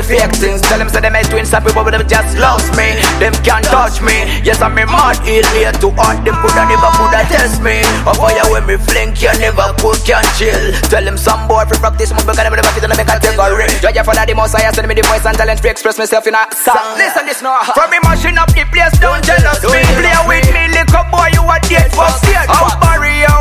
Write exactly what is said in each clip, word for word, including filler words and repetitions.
fake things. Tell them say them ain't twins, some people but them just lost me. Them can't touch me. Yes, I'm a mad idiot to art. Them coulda never coulda test me. Or fire when me fling, you never could can chill. Tell them some boy for practice, my because them never fit and make a take a ring. Judge for that the most I send me the voice and talent to express myself in a song. Listen this now. From me mashing up the place, don't jealous me. Play with me, little boy, you a dead for state. I'll bury you.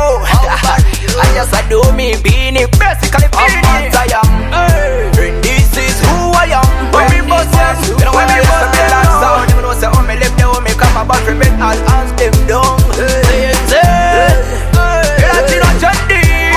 I just I do me being it, basically being it. I am. And this is who I am. When me bust them, you know when me bust them like sound. You know say oh me left them, me come about from it, I'll hands them down. Say say, you know you know Chandy.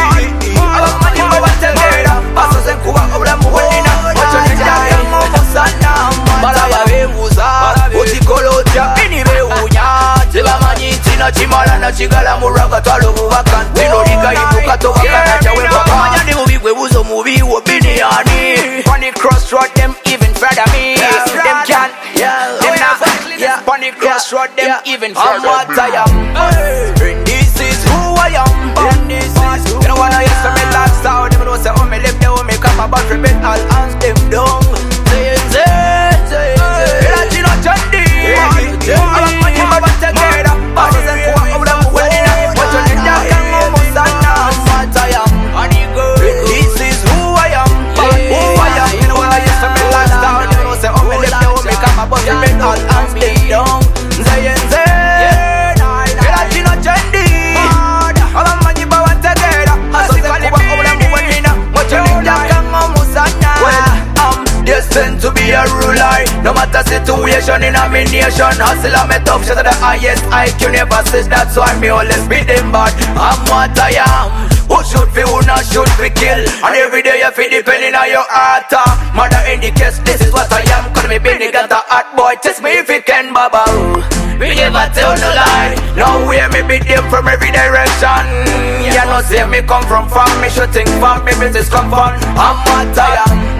I love money, I want to get up. Passes and kuwa obra muwelina. Wacha nijaya ngomo sana. Balaya bemuza, utikoloja, ini beunya. Tiba manyi tina chimala na chigala muraga twalo muwakan. Tino liga ibuka to wakana chawe waka. Manyani ubi webuzo mubi wabini yani. Funny crossroad them even further me. Them can, them not. Funny crossroad them even further. I'm what I am. And this is who I am. And this is who you know when I hear some like sound. Them know say oh me left them, me come about from it, I'll hands them down. Say say say. You know you know Chandy. I love money, I want to get up. Passes and kuwa obra muwelina. Wacha nijaya ngomo sana. What I am. This is who I am. Who I am. You know when I hear some like sound. Them know say oh me left them, me come about from it, I'll hands them down. Say say. You know you know Chandy. I love money, I want to get up. Passes and kuwa obra muwelina. Wacha nijaya ngomo sana. I'm destined to be a ruler. No matter situation in a me nation. Hustle and me tough, shit to the highest I Q never says. That's why me always beat them bad. I'm what I am. Who should be, who not should be kill. And every day you feel depending on your heart. Mother in the case, this is what I am. Cause me been got a hot boy. Test me if you can, baba. We never tell no lie. Now hear me beat them from every direction. You know say me come from farm. Me should think farm. Me business come from. I'm what I am.